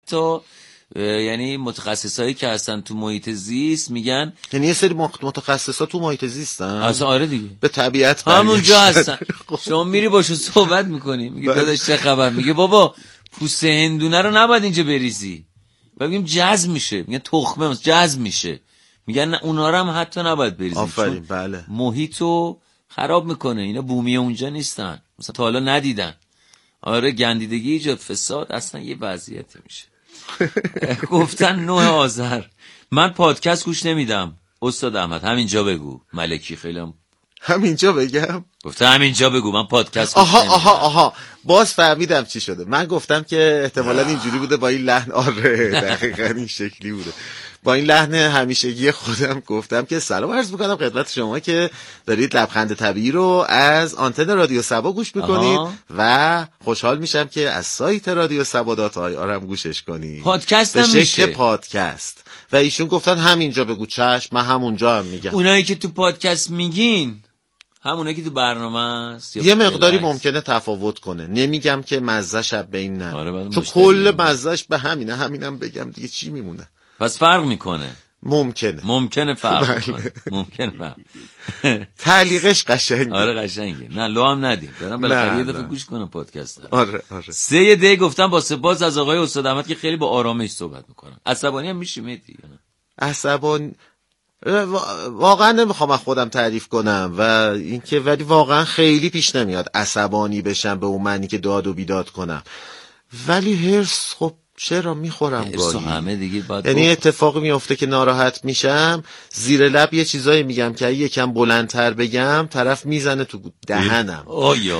تا یعنی متخصصایی که هستن تو محیط زیست میگن، یعنی یه سری متخصصا تو محیط زیستن اصلا. آره دیگه، به طبیعت همونجا هستن. شما میری باشون صحبت میکنی، میگه داداش چه خبر؟ میگه بابا پوست هندونه رو نباید اینجا بریزی. بگیم جذب میشه، میگن تخمه جذب میشه، میگن اونا رو هم حتی نباید بریزیم. آفرین. بله. محیطو خراب میکنه. اینا بومی اونجا نیستن، مثلا تا حالا ندیدن. آره گندیدگی ایجاد فساد اصلا یه وضعیتی میشه. گفتن 9 آذر من پادکست گوش نمیدم. استاد احمد همینجا بگو. ملکی خیلی همینجا بگم؟ گفته همینجا بگو من پادکست گوش نمیدم. آها باز فهمیدم چی شده. من گفتم که احتمالاً اینجوری بوده با این لحن. آره دقیقاً این شکلی بوده. با این لحن همیشگی خودم گفتم که سلام عرض میکنم خدمت شما که دارید لبخند طبیعی رو از آنتن رادیو سبا گوش میکنید و خوشحال میشم که از سایت رادیو سبا.ir هم گوشش کنید. پادکست هم به میشه شکل پادکست. و ایشون گفتن همینجا بگو. چشم، من همونجا هم میگم. اونایی که تو پادکست میگین همونایی که تو برنامه است یه مقداری ممکنه تفاوت کنه. نمیگم که مزه‌ش به این نه. آره چون کل مزه‌ش به همینه. همینم بگم دیگه چی میمونه؟ پس فرق میکنه. ممکنه فرق کنه. ممکنه فرق. تعلیقش قشنگه. آره قشنگه. نه لو هم ندیم. برام بالاخره یه دفعه گوش کنم پادکست. آره 3 دی گفتم با سپاس از آقای استاد احمد که خیلی با آرامش صحبت میکنن. عصبانی هم میشی مهدی؟ عصبانی واقعا نمیخوام از خودم تعریف کنم و اینکه ولی واقعا خیلی پیش نمیاد عصبانی بشم به اون معنی که داد و بیداد کنم. ولی هرس خب چرا میخورم گاهی. همه دیگه یعنی اتفاقی میفته که ناراحت میشم، زیر لب یه چیزایی میگم که اگه یکم بلندتر بگم طرف میزنه تو دهنم. آیا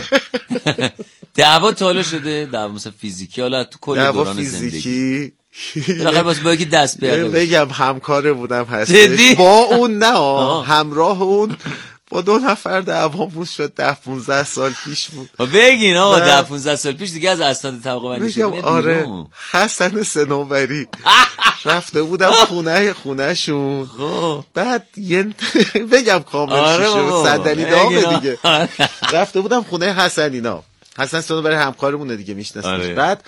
دعوا تالا شده؟ دعوا مثلا فیزیکی؟ حالا تو کل دوران زندگی بالاخره باز با یکی دست بیاره بگم همکاره بودم هستش با اون نه همراه اون با 2 نفر دعوامون شد 10-15 سال پیش بود. بگین آقا 10-15 سال پیش دیگه از اسناد طبقه بندی شد. آره حسن صنوبری رفته بودم خونه شون. بعد بگم کامل شد صندلی دامه دیگه. رفته بودم خونه حسن اینا. حسن صنوبری همکارمونه دیگه میشناسیش. بعد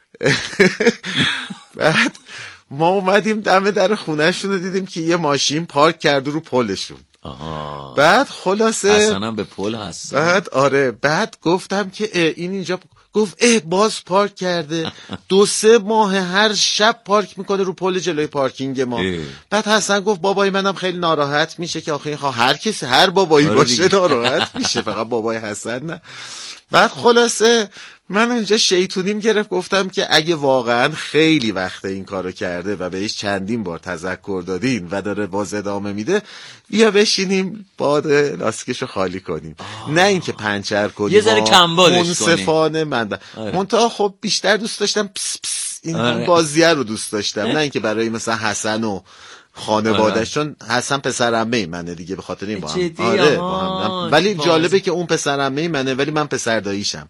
ما اومدیم دم در خونه‌شون رو دیدیم که یه ماشین پارک کرده رو پلشون. بعد خلاصه اصلا به پل هست. بعد گفتم که این اینجا، گفت باز پارک کرده 2-3 ماه هر شب پارک میکنه رو پل جلوی پارکینگ ما. بعد حسن گفت بابای منم خیلی ناراحت میشه که آخه هر کسی هر بابایی باشه ناراحت میشه، فقط بابای حسن نه. بعد خلاصه من اونجا شیطونیم گرفت، گفتم که اگه واقعا خیلی وقت این کارو کرده و بهش چندین بار تذکر دادین و داره باز ادامه میده، بیا بشینیم باد لاستیکشو خالی کنیم. نه اینکه پنچر کنیم، یه ذره کمبادش کنیم. منصفانه منتها خب بیشتر دوست داشتم این بازیه رو دوست داشتم، نه اینکه برای مثلا حسن و خانواده‌اش، چون حسن پسر عمه منه دیگه، به خاطر این با هم. ولی جالبه که اون پسر عمه منه ولی من پسر داییشم.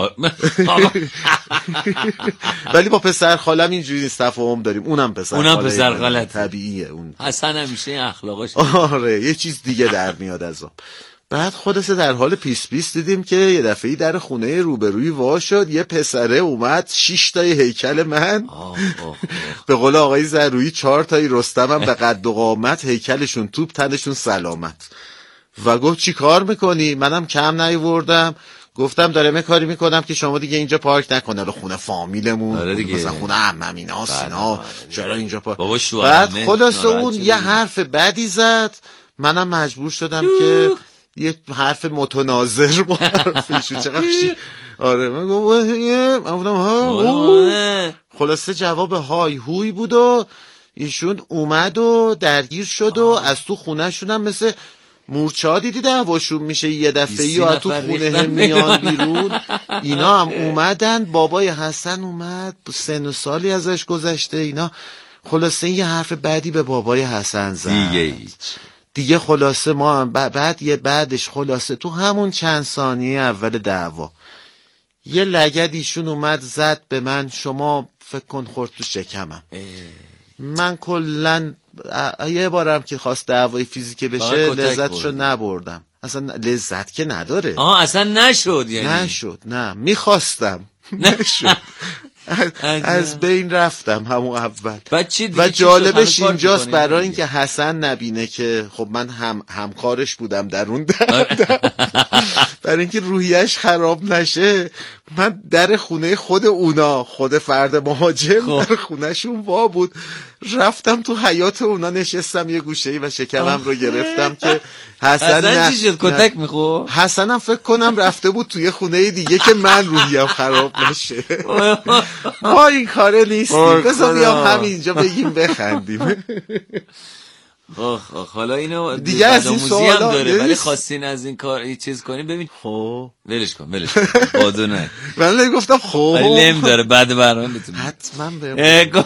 ولی با پسر خالم اینجوری نیست، تفاهم داریم. اونم پسر خاله طبیعیه. اون حسن همیشه اخلاقش یه چیز دیگه در میاد از اون. بعد خودسه در حال پیس دیدیم که یه دفعه‌ای در خونه روبروی وا شد، یه پسره اومد 6 تای هیکل من به قول آقای زرویی 4 تای رستمم به قد و قامت، هیکلشون توپ تنشون سلامت. و گفت چی کار میکنی؟ منم کم نیاوردم، گفتم دارم یه کاری میکنم که شما دیگه اینجا پارک نکنه، رو خونه فامیلمون مثلا خونه عمم اینا سینا چرا اینجا پارک. بعد خلاص اون یه حرف بدی زد، منم مجبور شدم که یه حرف متناظر معرفیشو من گفتم خلاصه جواب های هوی بود و ایشون اومد و درگیر شد و از تو خونه شونم مثل مورچه ها دیدی دعواشون میشه یه دفعه یا تو خونه میان بیرون. اینا هم اومدن، بابای حسن اومد، سن و سالی ازش گذشته، اینا خلاصه یه حرف بدی به بابای حسن زد دیگه خلاصه ما هم بعدش خلاصه تو همون چند ثانیه اول دعوا یه لگد ایشون اومد زد به من، شما فکر کن خورد تو شکمم. من کلن یه بارم که خواست دعوای فیزیکی بشه لذتشو نبردم. اصلا لذت که نداره. اصلا نشد. یعنی نشد. نه میخواستم نشد. از بین رفتم همون اول. و جالبش اینجاست برای اینکه حسن نبینه که خب من همکارش بودم در اون برای اینکه روحیش خراب نشه من در خونه خود اونا، خود فرد مهاجم در خونهشون وا بود، رفتم تو حیاط اونا نشستم یه گوشه‌ای و شکمم رو گرفتم که حسن چی شد؟ کتک میخورد؟ حسنم فکر کنم رفته بود توی خونه دیگه که من روحیم خراب نشه. ما این کاره نیستیم، بذار بیام همینجا بگیم بخندیم. حالا اینو دیگه از این سوال هم داره، ولی خواستین از این کار یه چیز کنیم. ببین خب ولش کن بادو نه. من گفتم خب ولی نمیداره بعد برنامه بتونی حتما بهم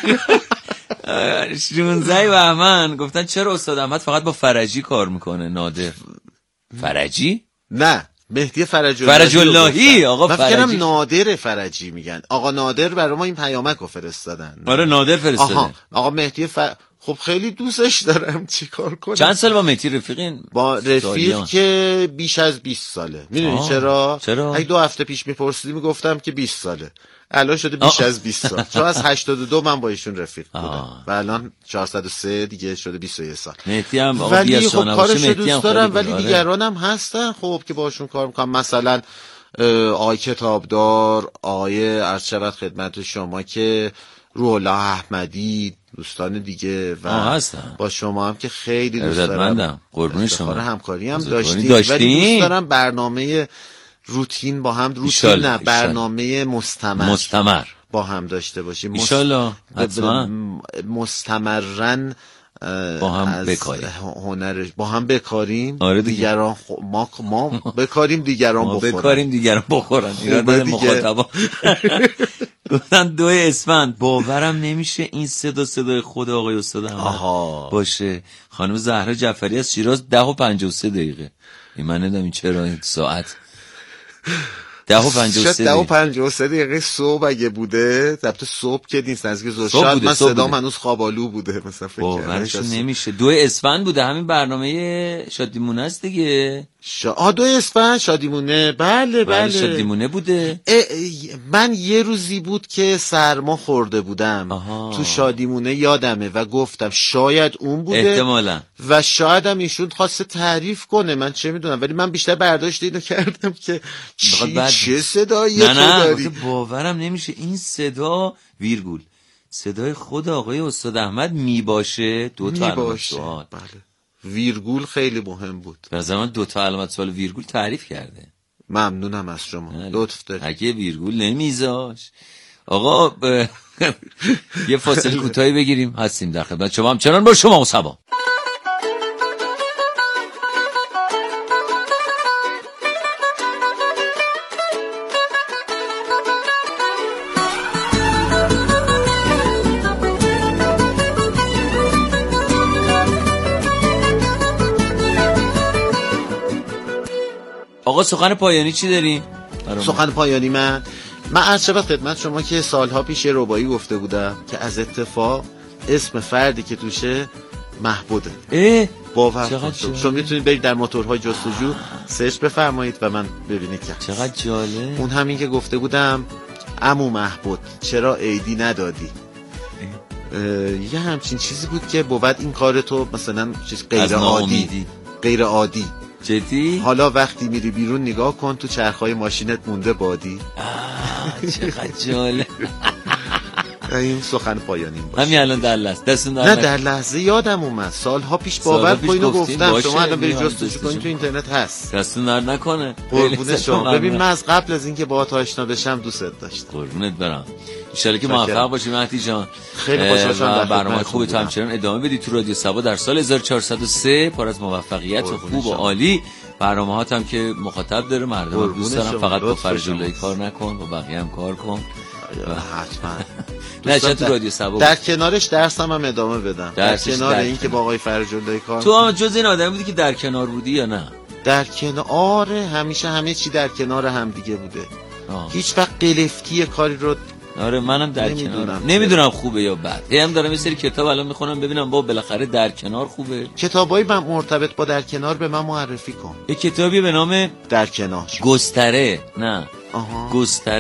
16 بهمن گفتن چرا استاد احمد فقط با فرجی کار میکنه؟ نادر فرجی؟ نه مهدی فرج اللهی. آقا من فرجی فکرم نادر فرجی میگن. آقا نادر برای ما این پیامک رو فرستادن. آره نادر فرستاده. آقا مهدی خب خیلی دوستش دارم، چیکار کنم؟ چند سال با مهدی رفیقین؟ با رفیق که بیش از 20 ساله. میدونی چرا؟ اگه 2 هفته پیش میپرسیدی میگفتم که 20 ساله. الان شده بیش از 20 سال. چون از 82 من با ایشون رفیق بودم و الان 403 دیگه شده 21 سال. مهدی هم آقا ولی خب کارش رو دوست دارم، ولی دیگران هم هستن خب که باشون کار میکنم. مثلا آقای کتابدار، آقای عرض شود خدمت شما که روح الله احمدی، دوستان دیگه و هستن. با شما هم که خیلی دوست دارم. قربون شما. همکاری هم داشتیم ولی دوست دارم برنامه روتین با هم، روتین نه برنامه مستمر با هم داشته باشیم. انشالله حتما مستمرن با هم بکاریم، هنرش با هم بکاریم. آره دیگران ما بکاریم دیگران بخورن. بکاریم دیگران بخورن. ایراد مخاطبا گفتن 2 اسفند باورم نمیشه این صدای خود آقای استاد احمد باشه. خانم زهرا جعفری از شیراز 10:53 این من ندونم این چرا این ساعت 10:53 دقیقه صبح اگه بوده، البته صبح که نیست، نزدیک ظهر. شاید من صدام هنوز خوابالو بوده مثلا. باورش نمیشه 2 اسفند بوده. همین برنامه شادیمونه است دیگه. 2 اسفند شادیمونه. بله شادیمونه بوده. من یه روزی بود که سرما خورده بودم تو شادیمونه یادمه و گفتم شاید اون بوده احتمالاً، و شاید هم ایشون خواسته تعریف کنه، من چه میدونم، ولی من بیشتر برداشت اینو کردم که چه صدایی تو داری. باورم نمیشه این صدا ویرگول صدای خود آقای استاد احمد میباشه. 2 تا علامت سوال. بله ویرگول خیلی مهم بود. به زمان 2 تا علامت سوال ویرگول تعریف کرده. ممنونم از شما، لطف دارید. اگه ویرگول نمیذاش آقا یه فاصله کوتاهی بگیریم، هستیم در خدمت شما همچنان با شما مصطفی. آقا سخن پایانی چی داریم؟ سخن پایانی من عرض شود خدمت شما که سالها پیش یه ربایی گفته بودم که از اتفاق اسم فردی که توشه محبوده. باور شما میتونید برید در موتورهای جستجو سرچ بفرمایید و من ببینید که چقدر جالب. اون همین که گفته بودم عمو محبود چرا عیدی ندادی. یه همچین چیزی بود که بود این کار تو مثلا چیز غیر عادی جدی. حالا وقتی میری بیرون نگاه کن تو چرخهای ماشینت مونده بادی. چقدر جالب. این سخن پایانیم باشه. همین الان در لحظه دستون نه در لحظه یادم اومد سالها پیش باور کن اینو گفتم. شما الان برید جستجو کنید تو اینترنت هست. دستون در نکنه. قربون شما. ببین من از قبل از اینکه باهات آشنا بشم دوستت داشتم. قربونت برم. ان شاء الله که موفق باشی مهدی جان. خیلی خوشحال شدم. برنامه خوبی تو همچنان ادامه بدی تو رادیو سبا در سال 1403 پر از موفقیت و خوب و عالی. برنامه‌هات هم که مخاطب داره، مردم دوست دارن. فقط با فرج اللهی کار نکن، با بقیه هم کار کن. حتما. نه تو رادیو سبا در کنارش درسم هم ادامه بدم. در کنار این که با آقای فرج اللهی کار. تو هم جز این آدمی بودی که در کنار بودی یا نه؟ در کنار. آره همیشه همه چی در کنار هم دیگه بوده. هیچ وقت قلفتی کاری رو. آره منم در کنار نمیدونم خوبه یا بد. هم دارم یه سری کتاب الان میخونم ببینم با بالاخره در کنار خوبه. کتابای من مرتبط با در کنار به من معرفی کن. یه کتابی به نام در کنار گستره. نه گستره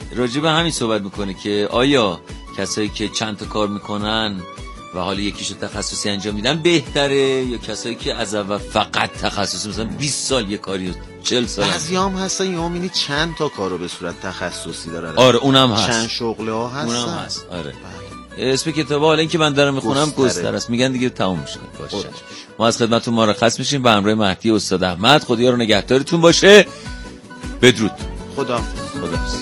راجع به همین صحبت میکنه که آیا کسایی که چند تا کار میکنن و حالا یکیشو تخصصی انجام میدن بهتره یا کسایی که از اول فقط تخصصی مثلا 20 سال یه کاری 40 سال بعضیام هستن یا میبینی چند تا کارو به صورت تخصصی دارن. آره اونم هست، چند شغله ها هستن. اونم هست. آره اسم کتاب حالا این که من دارم میخونم گستره است. میگن دیگه تموم میشه. باشه ما از خدمتتون مرخص میشیم به همراه مهدی استاد احمد. خدا رو نگهدارتون باشه. بدرود. خداحافظ.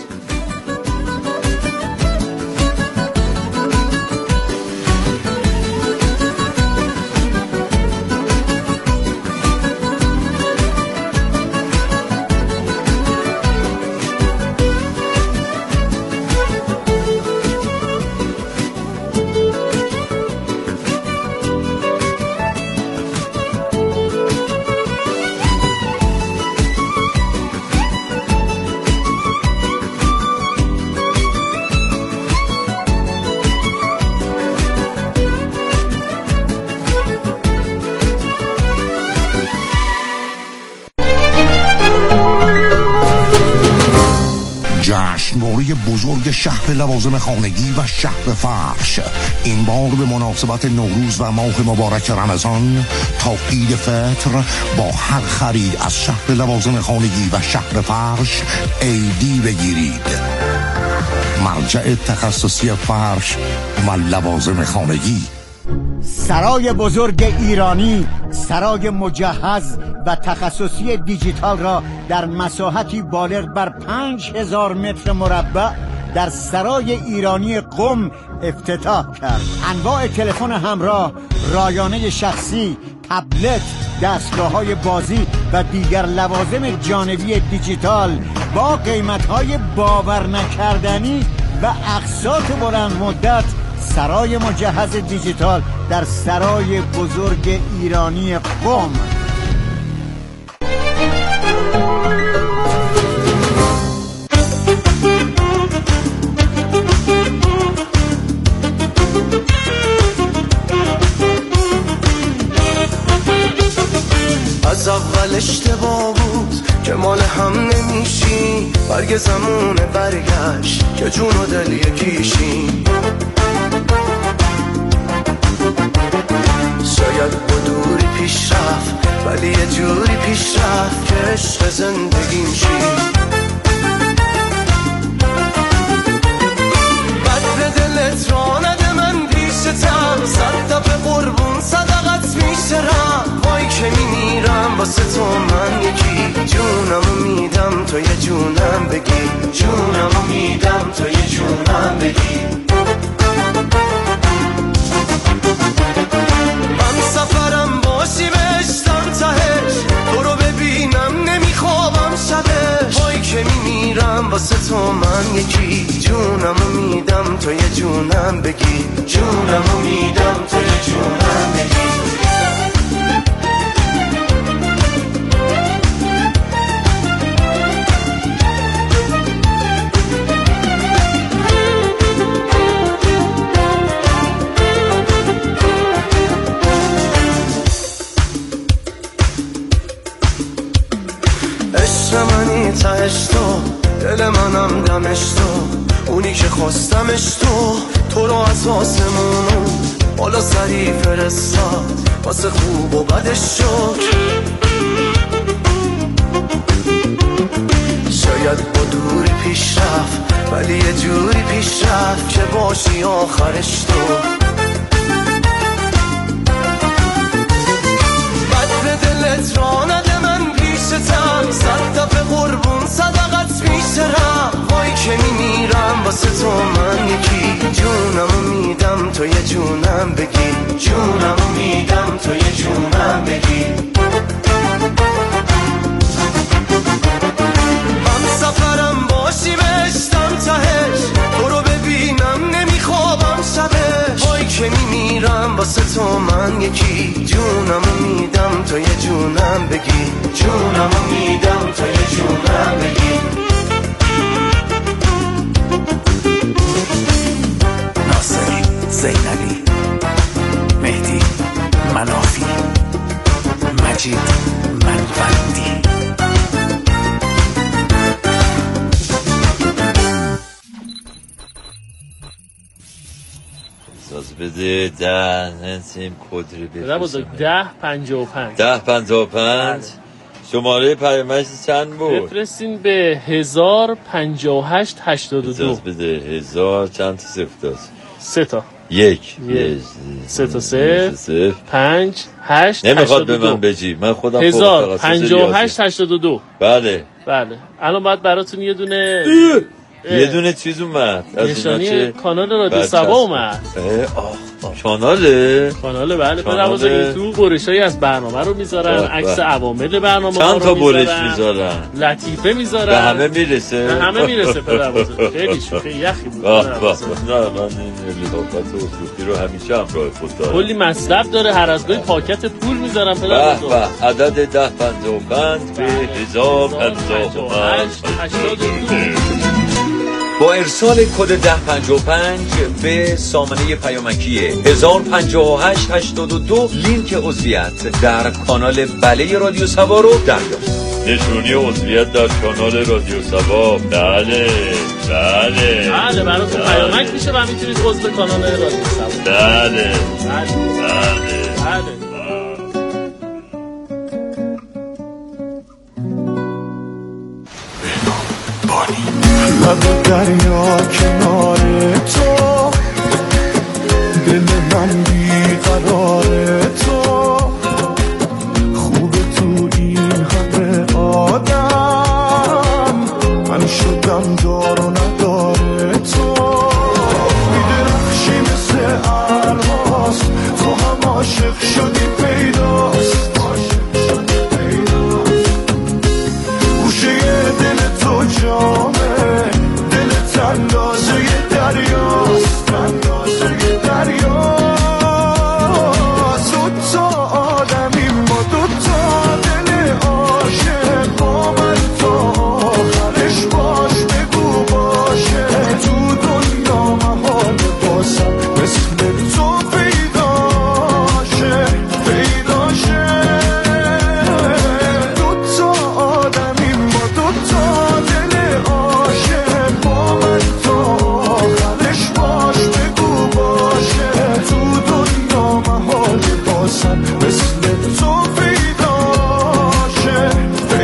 جشنواره بزرگ شهر لوازم خانگی و شهر فرش این بار به مناسبت نوروز و ماه مبارک رمضان تا عید فطر با هر خرید از شهر لوازم خانگی و شهر فرش ایدی بگیرید. مرجع تخصصی فرش و لوازم خانگی. سرای بزرگ ایرانی، سرای مجهز و تخصصی دیجیتال را در مساحتی بالغ بر 5000 متر مربع در سرای ایرانی قم افتتاح کرد. انواع تلفن همراه، رایانه شخصی، تبلت، دستگاه‌های بازی و دیگر لوازم جانبی دیجیتال با قیمت‌های باور نکردنی و اقساط بلند مدت. سرای مجهز دیجیتال در سرای بزرگ ایرانی قم. از اول اشتباه بود که مال هم نمیشی، برگ زمونه برگشت که جون و دل یکیشی. شاید با دوری پیش رفت ولی یه جوری پیش رفت که عشق زندگیم شی. بد به دلت را نده من پیشتم، 100 دفعه قربون صدقت میشرم. وای که میمیرم واسه تو من یکی، جونمو میدم تو یه جونم بگی، جونمو میدم تو یه جونم بگی. سفرم باشی بهشتم تهش، تو رو ببینم نمیخوابم شبش. وای که میمیرم واسه تو من یکی، جونمو میدم تو یه جونم بگی، جونمو میدم تو یه جونم بگی. منی تهش تو، دل منم دمش تو، اونی که خواستمش تو رو از آسمونو بالا سری فرستاد واسه خوب و بدش شکر. شاید با دوری پیش رفت ولی یه جوری پیش رفت که باشی آخرش تو. بد به دلت را نده من پیشتم، 100 دفعه قربون صدقت میشرم. وای که میمیرم واسه تو من یکی، جونمو میدم تو یه جونم بگی، جونمو میدم تو یه جونم بگی. من سفرم باشی بهشتم تهش، تو رو ببینم نمیخوابم شبش. وای که میمیرم واسه تو من یکی، جونمو میدم تو یه جونم بگی، جونمو میدم تو یه جونم بگی. ناصری، زینبی، مهدی، منافی، مجید، منوندی. اجازه بده 10 سیم کد رو بزرگ 1055 1055 شماره پیامک چند بود؟ بفرستین به 1058 82. اجازه بده 1000 چند تا صفر داشت؟ 3 تا 1 3 تا 0 5 8 نمیخواد به من بجی من خودم 1058 82. بله الان باید براتون یه دونه چیز اومد نشانی کانال رادیو سبا اومد. کاناله بله بله تو برشایی از برنامه رو میذارن، عکس عوامل برنامه ها رو چند تا برش میذارن، لطیفه میذارن، به همه میرسه پدربزرگ خیلی شوخی یخی بود. نه من این لطافت و شوخی رو همیشه همراه خود دارم. کلی مطلب داره، هر از گاهی پاکت پول میذارن پدربزرگ. عدد 1055 به 1058 82 با ارسال کد 1055 به سامانه پیامکی 1058 82 لینک عضویت در کانال بله رادیو سبا رو دریافت. نشونی عضویت در کانال رادیو سبا. بله براتون پیامک میشه و میتونید عضو کانال رادیو سبا. بله لب دریا کنار تو، دل من بیقرار تو، خوبه تو این همه آدم، من شدم دار و ندار تو، میدرخشی مثل الماس، تو هم عاشق شدی پیداست، گوشه دل تو جامه اندازه دریاست، اندازه دریاست. دوتا آدمی ما، دوتا دل عاشق، با من تا آخرش باش بگو باشه، تو دنیا محال باسم مثل تو پیداشه. دوتا آدمی ما، دوتا دل عاشق، با من تا آخرش باش بگو باشه، تو دنیا محال باسم مثل تو پیداشه.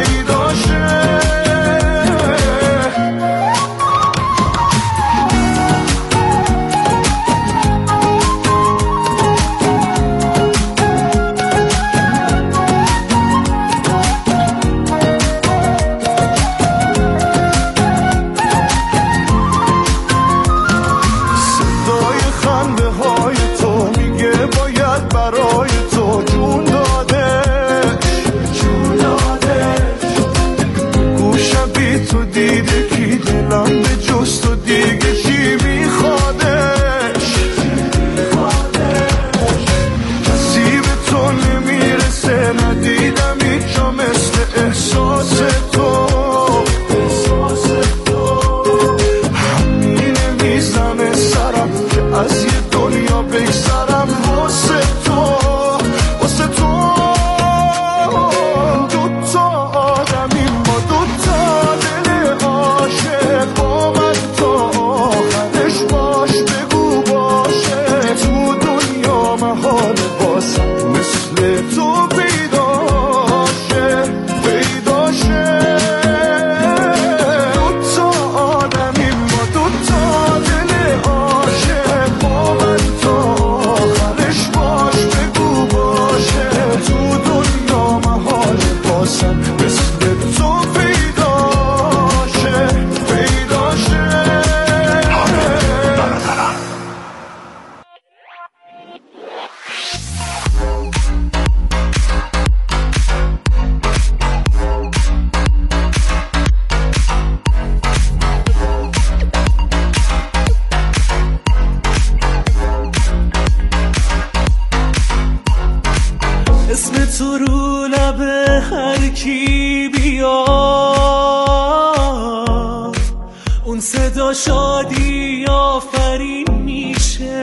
شادی آفرین میشه،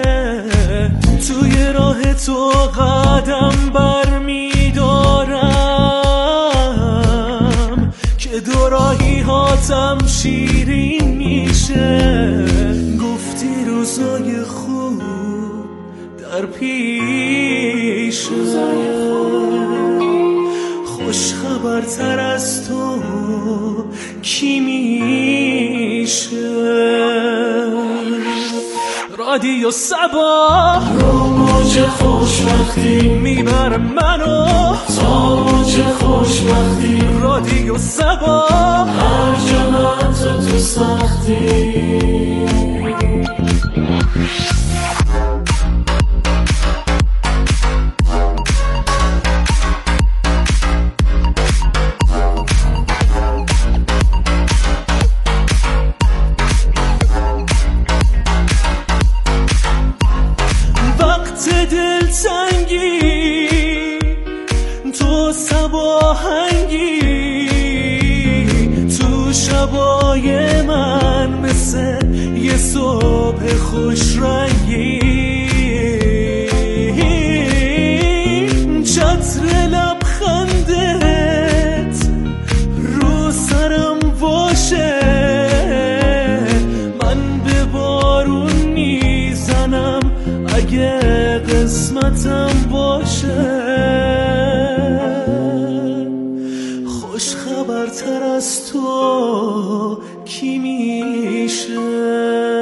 توی راه تو قدم بر میدارم که دو راهی هاتم شیرین میشه. گفتی روزای خوب در پیش خوش خبرتر از تو کی میشه؟ رادیو صباح رو موج خوشبختی میبره منو تا موج خوشبختی. رادیو صباح هر جا من تو سختی. تو صباهنگی تو شبای من مثل یه صبح خوش رنگی. چتر لبخندت رو سرم باشه من به بارون میزنم اگه قسمتم باشه. خوش خبرتر از تو کی میشه؟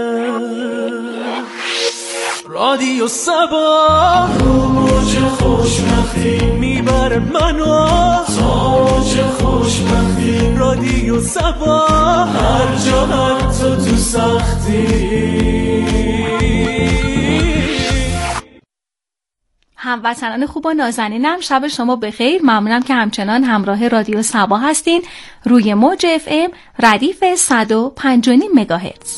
رادیو صباح رو موج خوشبختی میبره منو تا موج خوشبختی. رادیو صباح هر جا تو سختی. هموطنان خوب و نازنینم شب شما بخیر. ممنونم که همچنان همراه رادیو صباح هستین روی موج FM ردیف 105.5 مگاهرتز.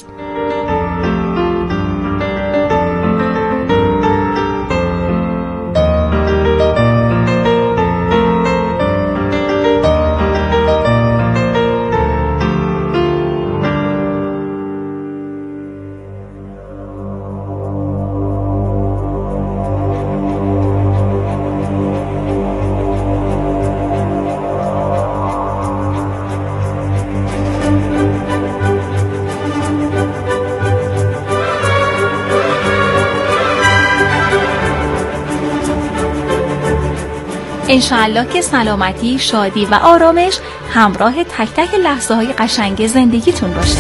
انشاءالله که سلامتی، شادی و آرامش همراه تک تک لحظه های قشنگ زندگیتون باشه.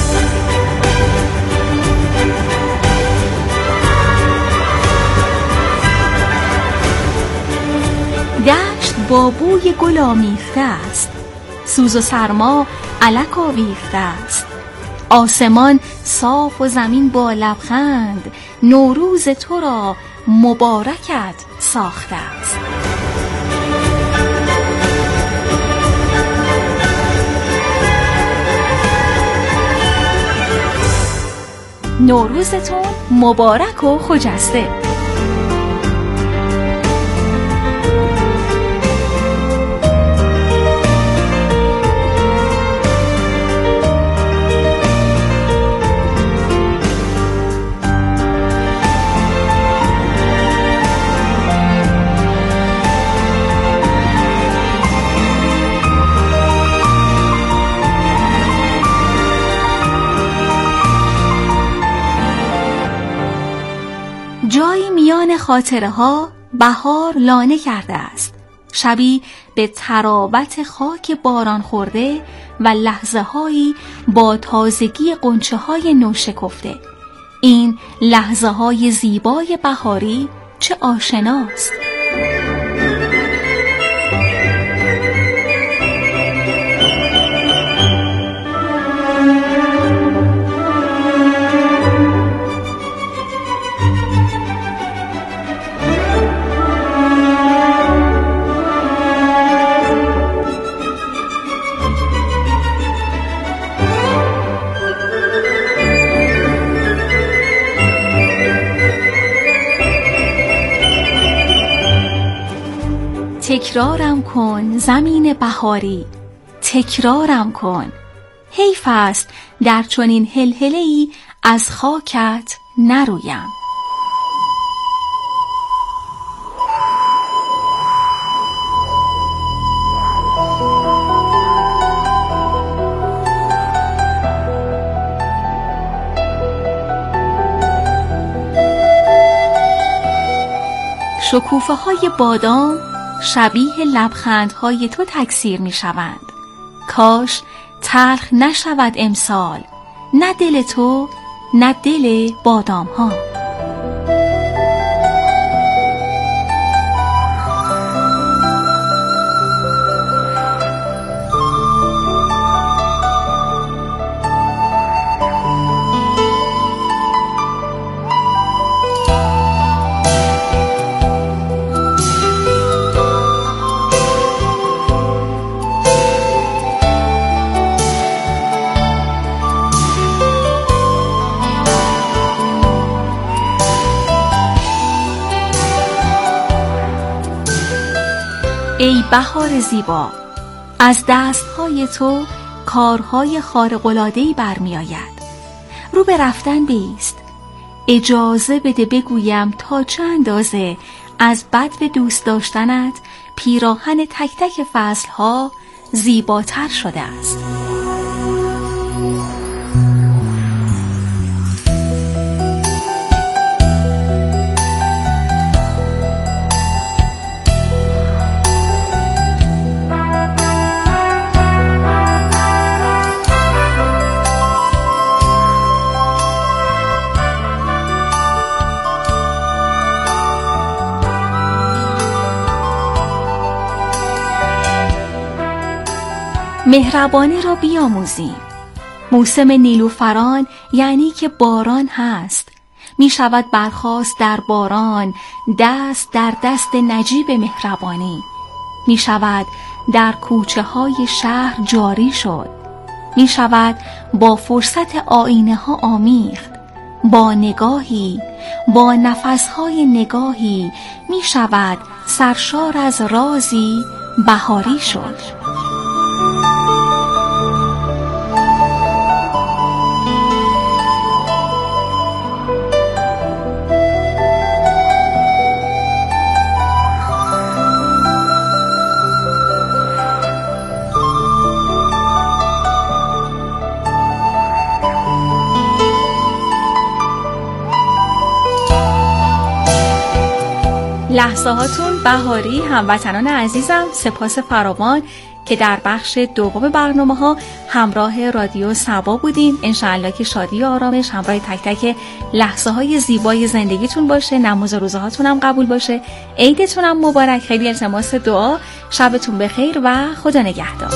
دشت با بوی گل آمیخته است، سوز و سرما الک آویخته است، آسمان صاف و زمین با لبخند نوروز تو را مبارکت ساخته است. نوروزتون مبارک و خجسته. جایی میان خاطره ها بهار لانه کرده است، شبی به تراوت خاک باران خورده و لحظه هایی با تازگی غنچه های نوشکفته. این لحظه های زیبای بهاری چه آشناست. تکرارم کن زمین بهاری، تکرارم کن. حیف است در چنین هلهله‌ای از خاکت نرویم. شکوفه های بادام شبیه لبخندهای تو تکثیر می شوند. کاش تلخ نشود امسال، نه دل تو نه دل بادام ها. ای بهار زیبا، از دستهای تو کارهای خارق‌العاده‌ای برمی آید. رو به رفتن بیست. اجازه بده بگویم تا چه اندازه از بدو دوست داشتنت پیراهن تک تک فصلها زیباتر شده است. مهربانی را بیاموزیم. موسم نیلوفران یعنی که باران هست. می شود برخاست در باران، دست در دست نجیب مهربانی. می شود در کوچه های شهر جاری شد. می شود با فرصت آینه ها آمیخت. با نگاهی، با نفسهای نگاهی می شود سرشار از رازی بهاری شد. لحظه هاتون بهاری هموطنان عزیزم، سپاس فراوان که در بخش دوم برنامه ها همراه رادیو صبا بودین. انشاءالله که شادی و آرامش همراه تک تک لحظه های زیبای زندگیتون باشه، نماز روزه هاتون هم قبول باشه، عیدتون هم مبارک. خیلی التماس دعا، شبتون بخیر و خدا نگهدار.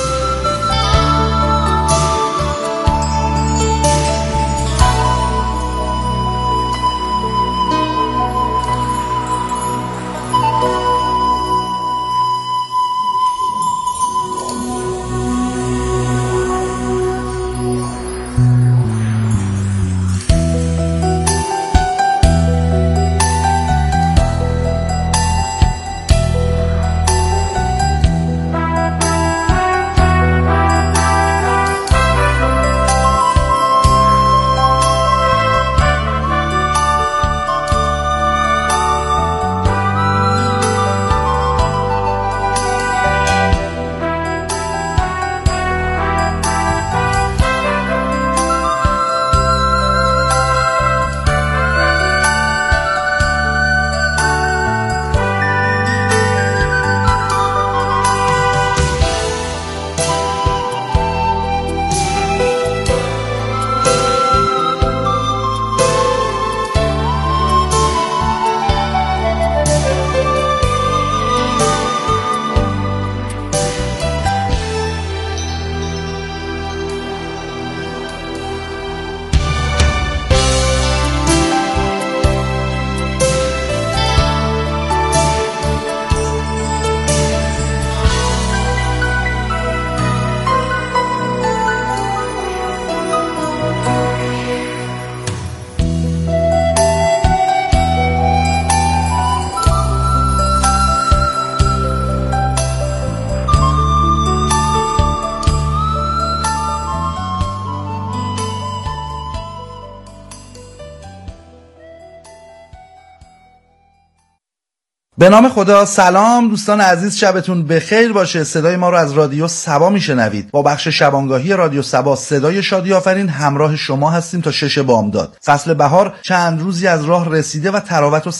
به نام خدا. سلام دوستان عزیز، شبتون بخیر باشه. صدای ما رو از رادیو صبا میشنوید. با بخش شبانگاهی رادیو صبا صدای شادی آفرین همراه شما هستیم تا 6 بامداد. فصل بهار چند روزی از راه رسیده و تراوت و